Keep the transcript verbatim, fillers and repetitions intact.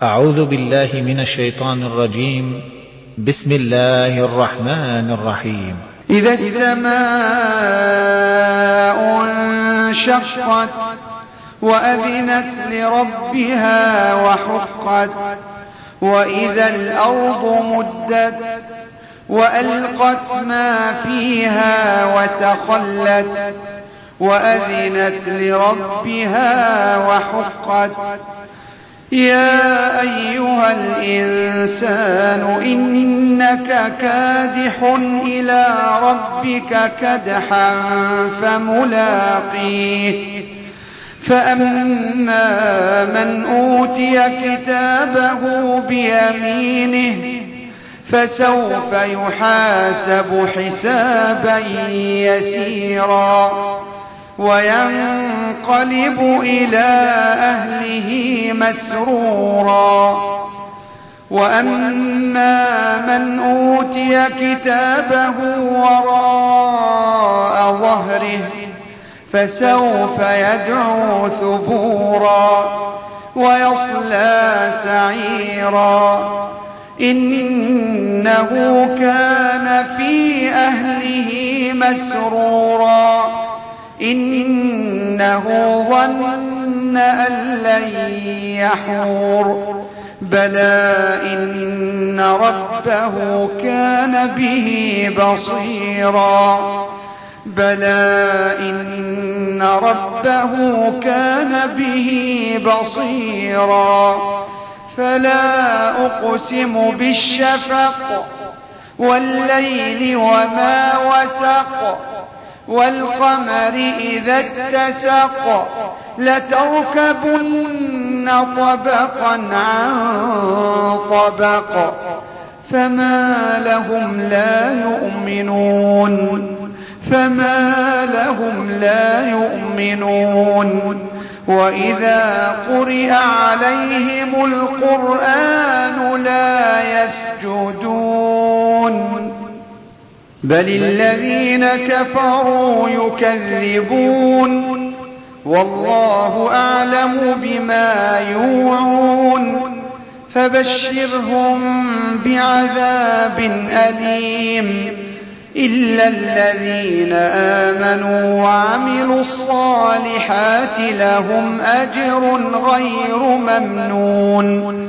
أعوذ بالله من الشيطان الرجيم. بسم الله الرحمن الرحيم. إذا السماء انشقت وأذنت لربها وحقت وإذا الأرض مدت وألقت ما فيها وتخلت وأذنت لربها وحقت يا أيها الإنسان إنك كادح إلى ربك كدحا فملاقيه فأما من أوتي كتابه بيمينه فسوف يحاسب حسابا يسيرا وينقلب إلى أهله مسرورا وأما من أوتي كتابه وراء ظهره فسوف يدعو ثبورا ويصلى سعيرا إنه كان في أهله مسرورا إنه ظن أن لن يحور بلى إن ربه كان به بصيرا بلى إن ربه كان به بصيرا فلا أقسم بالشفق والليل وما وسق والقمر إذا اتسق لتركبن طبقا عن طبق فما لهم لا يؤمنون فما لهم لا يؤمنون وإذا قرئ عليهم القرآن لا يسجدون بل الذين كفروا يكذبون والله أعلم بما يوعون فبشرهم بعذاب أليم إلا الذين آمنوا وعملوا الصالحات لهم أجر غير ممنون